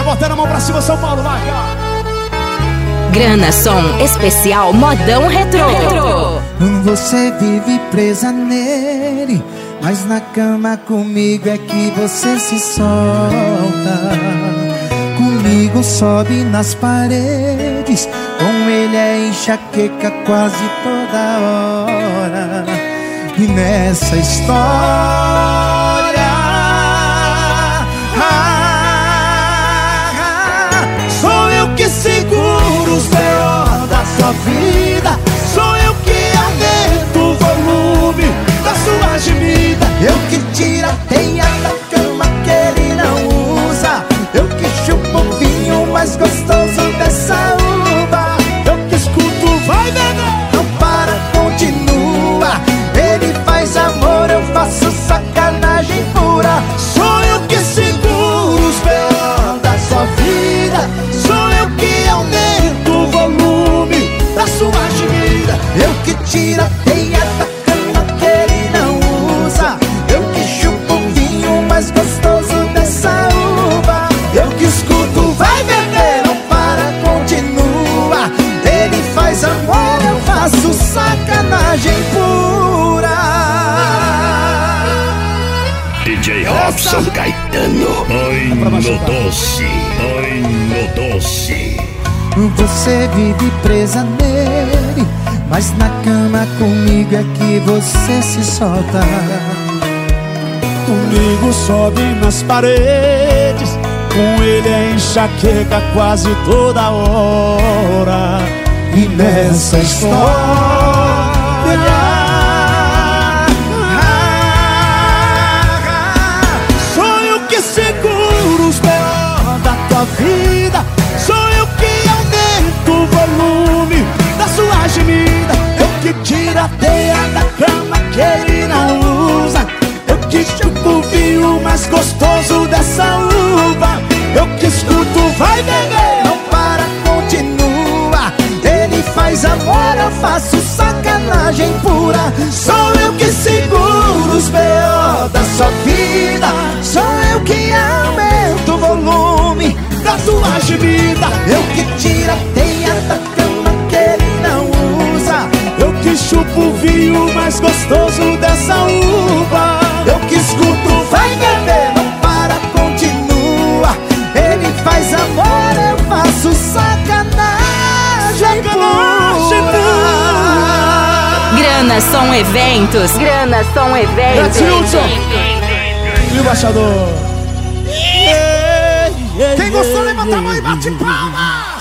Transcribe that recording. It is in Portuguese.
botando a mão pra cima, São Paulo, vai. Grana Som Especial Modão Retrô. Você vive presa nele, mas na cama comigo é que você se solta. Comigo sobe nas paredes, com ele é enxaqueca quase toda hora. E nessa história, sou eu que seguro os B.O. da sua vida. Sou eu que aumento o volume da sua gemida. Eu que tiro a teia da cama que ele não usa. Eu que chupo o vinho mais gostoso dessa uva. Eu que escuto, vai beber, não para, continua. Ele faz amor, eu faço sacanagem pura. Sou eu que seguro os B.O. da sua vida. Sou eu que aumento o volume da sua gemida. Eu que tiro a teia da cama que ele não usa. Eu que chupo o vinho mais gostoso dessa uva. Eu que escuto, vai beber, não para, continua. Ele faz amor, eu faço sacanagem pura. DJ Robson Caetano, ai no doce, ai no doce. Você vive presa nele, mas na cama comigo é que você se solta. Comigo sobe nas paredes, com ele é enxaqueca quase toda hora. E nessa história, sou eu que seguro os B.O. da tua vida. Sou eu que aumento o volume da sua gemida. Eu que tiro a teia da cama que ele não usa. Eu que chupo o vinho mais gostoso dessa uva. Eu que escuto, vai beber, não para, continua. Ele faz amor, eu faço sacanagem pura. Sou eu que seguro os B.O. da sua vida. Sou eu que aumento o volume da tua gemida. Eu que tiro a teia da cama que ele não usa. Eu que chupo o vinho mais gostoso dessa uva. Eu que escuto, vai beber, não para, continua. Ele faz amor, eu faço sacanagem pura. Grana Som Eventos. Grana Som Eventos. E o baixador. Quem gostou, levanta a mão e bate palma.